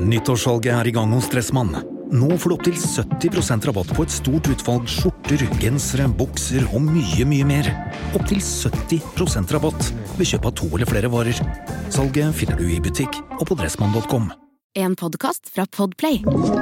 Nyttårssalget I gang hos Dressmann. Nå får du opp til 70% rabatt på et stort utvalg skjorter, gensere, bukser og mye, mye mer. Opp til 70% rabatt ved kjøp av 2 eller flere varer. Salget finner du I butikk og på dressmann.com. En podcast fra Podplay.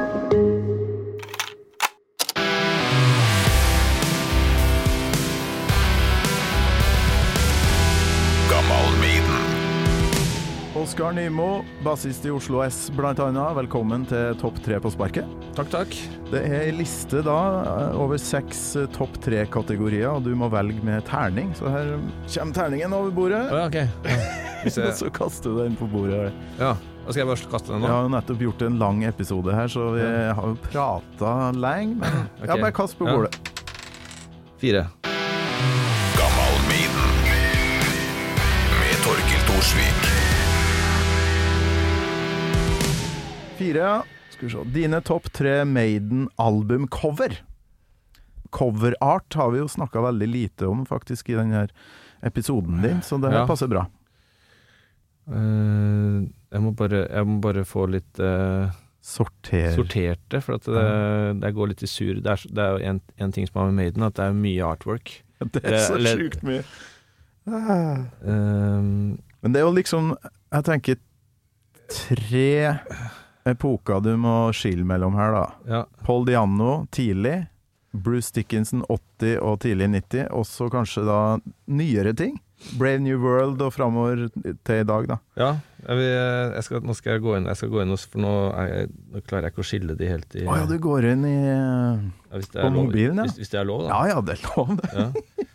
Oskar Nymo, bassist I Oslo S blant annet. Velkommen til topp 3 på sparket. Takk. Det en liste da over 6 topp 3 kategorier, og du må velge med terning. Så her kommer terningen over bordet. Ja, ok. Ja. Så kaster du den på bordet. Ja, da skal jeg bare kaste den nå. Jeg har jo nettopp gjort en lang episode her, så vi har jo pratet lenge, men okay. Ja, bare kast på bordet. 4. Gammal Maiden med Torkild Thorsvik. 4, skal vi se. Dine topp 3 Maiden-album-cover. Cover-art har vi jo snakket veldig lite om faktisk I denne episoden din, så det her passer bra. Jeg må bare få litt sorterte, for at det går litt I sur. Det er jo en ting som har med Maiden, at det er mye artwork. Det så sykt mye. Men det jo liksom, jeg tenker 3 epoker du må skille mellom her da. Ja. Paul Di'Anno tidlig, Bruce Dickinson 80 og tidlig 90, også kanskje da nyere ting. Brave New World og fremover til I dag da. Ja, nå skal jeg gå inn, for nå klarer jeg ikke å skille de helt I... Åja, du går inn på mobilen, ja. Hvis det lov da. Ja, det lov det. Ja.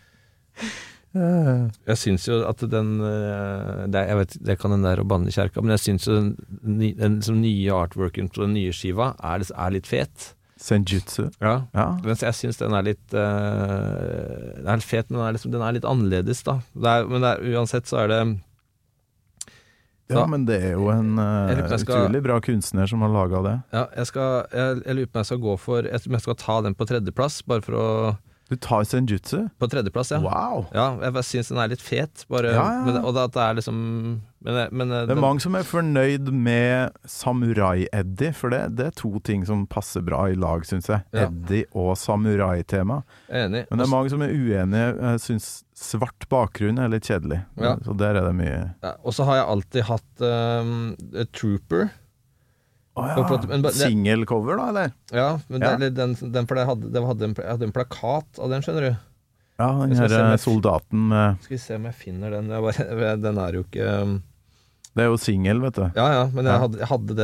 Jeg synes jo at jeg vet, det kan den der å banne I kjerka, men jeg synes jo den nye artworken på den nye skiva litt fet. Senjutsu. Ja. Men jeg synes den litt den litt fet, men den litt annerledes da. Men uansett så det ja, men det jo en utrolig bra kunstner som har laget det. Ja, jeg lurer på om jeg skal gå for jeg skal ta den på 3. plass, bare for å Du tar Senjutsu? På 3. plass, ja. Wow! Ja, jeg synes den litt fet, bare, men, og at det liksom... Men, det mange som fornøyd med Samurai-Eddie, for det 2 ting som passer bra I lag, synes jeg. Ja. Eddie og Samurai-tema. Jeg enig. Men det mange som uenige, jeg synes svart bakgrunn litt kjedelig. Ja. Så der det mye... Ja, og så har jeg alltid hatt Trooper. Single-cover da, eller? Ja, men den for jeg hadde en plakat av den, skjønner du? Ja, den her soldaten med... Skal vi se om jeg finner den. Den jo ikke... Det jo single, vet du. Ja, men jeg hadde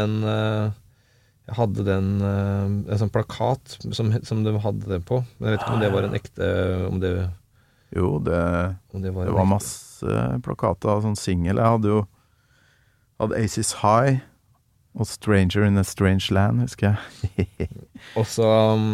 den en sånn plakat som de hadde det på. Men jeg vet ikke om det var en ekte... Jo, det var masse plakater av sånn single. Jeg hadde Aces High og Stranger in a Strange Land, husker jeg. Og så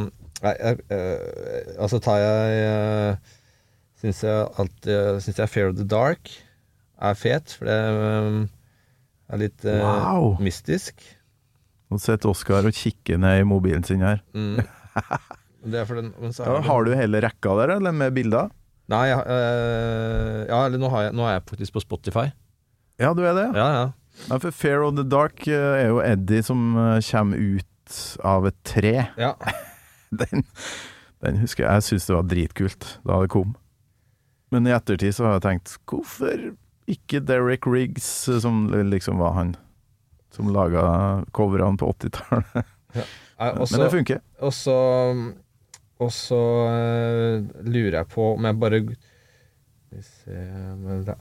altså tar jeg synes jeg Fear of the Dark fet, for det litt mystisk. Nå setter Oskar og kikker ned I mobilen sin her. Det for den, men så har du hele rekka der, eller med bilder? Nei, eller nå er jeg faktisk på Spotify. Ja, du det? Ja. Ja, for Fear of the Dark jo Eddie som kommer ut av et tre. Ja. Den husker jeg synes det var dritkult da det kom. Men I ettertid så har jeg tenkt, hvorfor ikke Derek Riggs, som liksom var han som laget coverne på 80-tallet? Ja. Men det funker. Og så lurer jeg på om jeg bare... Men det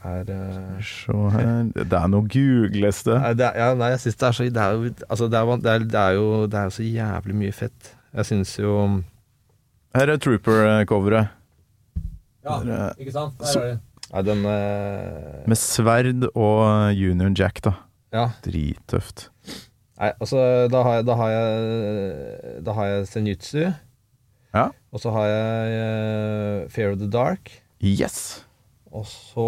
noe googles det. Nei, jeg synes det jo så jævlig mye fett. Jeg synes jo her Trooper-coveret. Ja, ikke sant? Her det. Med sverd og Union Jack da. Ja. Drittøft. Nei, altså da har jeg Senjutsu. Ja. Og så har jeg Fear of the Dark. Yes. Og så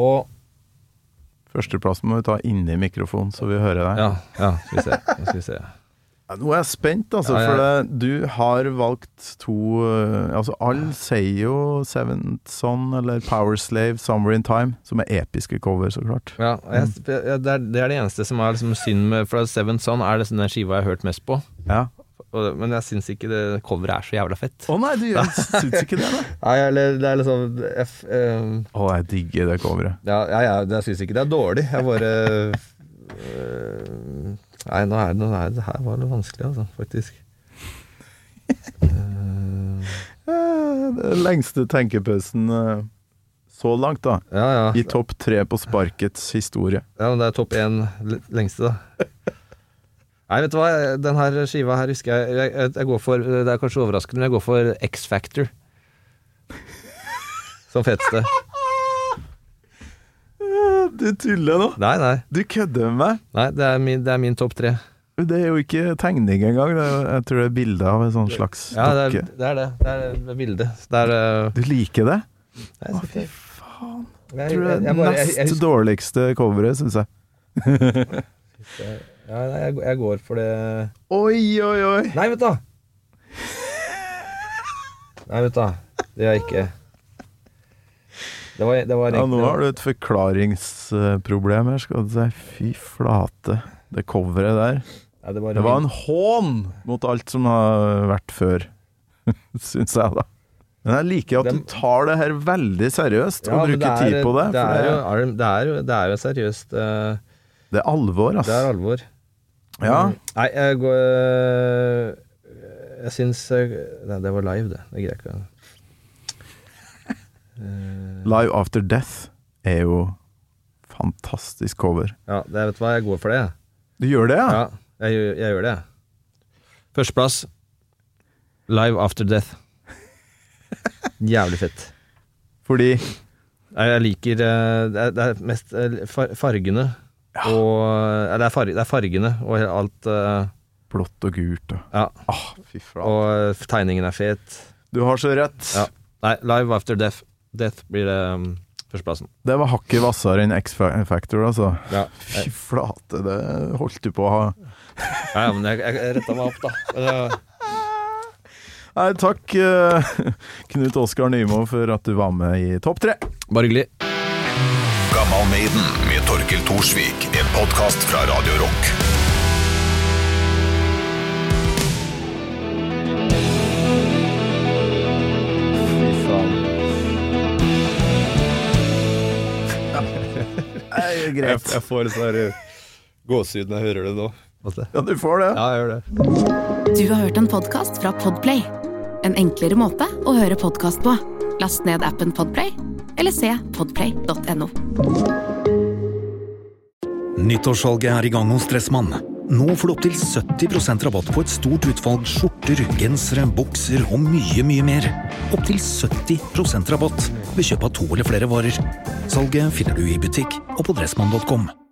Førsteplassen må vi ta inne I mikrofonen så vi hører deg. Ja, skal vi se. Nå er jeg spent, altså, for du har valgt 2 altså alle sier jo Seventh Son eller Power Slave, Somewhere in Time, som er episke cover, så klart. Ja, det er det eneste som er liksom synd med, for Seventh Son er det den skiva jeg har hørt mest på. Ja. Men jeg synes ikke det coveret så jævla fett. Nei, du synes ikke det, da? Nei, det er liksom jeg digger det coveret. Ja, jeg synes ikke det er dårlig. Jeg bare nei, nå er det her var det vanskelig, altså, faktisk. Det lengste tenkepausen så langt, da. Ja. I topp 3 på Sparkets historie. Ja, men det er topp 1 lengste, da. Nei, vet du hva? Den her skiva her husker jeg går for, det er kanskje overraskende, men jeg går for X-Factor. Som feteste. Du tuller nå? Nei. Du kødder med meg? Nei, det er min topp 3. Det er jo ikke tegning engang. Jeg tror det er bildet av en sånn slags dokke. Ja, det er det bildet. Du liker det? Nei, fy faen. Jeg tror det er nest dårligste coveret, synes jeg. Ja, jeg går for det. Oi. Nei, vet du. Det er jeg ikke. Det var ja, nå har du et forklaringsproblem her, skal du si. Fy flate. Det coveret der. Ja, det var en hån mot alt som har vært før, synes jeg da. Men jeg liker at du tar det her veldig seriøst og bruker tid på det. Det er jo seriøst. Det er alvor, ass. Det er alvor. Ja. Nei, jeg synes nei, det var live, det greier jeg ikke. Live After Death er jo fantastisk cover. Ja, vet du hva, jeg går for det. Du gjør det, ja? Ja, jeg gjør det. Førsteplass, Live After Death. Jævlig fett. Fordi? Jeg liker, det er mest fargene, og det er fargene, og alt blått og gult. Ja. Fy flate. Og tegningen er fet. Du har så rett. Ja. Nei, Live After Death blir det førsteplassen. Det var hakket vassere enn X-Factor, altså. Ja. Fy flate, det holdt du på å ha. Ja, men jeg rettet meg opp, da. Nei, takk Knut Oskar Nymo for at du var med i Topp 3. Bare hyggelig. Gammal Maiden med Torkel Thorsvik, en podcast fra Radio Rock. Jeg får sånn gåsehud når jeg hører det nå. Ja, du får det. Ja, jeg gjør det. Du har hørt en podcast fra Podplay. En enklere måte å høre podcast på. Last ned appen Podplay, eller se podplay.no. Nyttårssalget er i gang hos Dressmann. Nå får du opp til 70% rabatt på et stort utvalg skjorter, gensere, bukser og mye, mye mer. Opp til 70% rabatt ved kjøp av 2 eller flere varer. Salget finner du i butikk og på dressmann.com.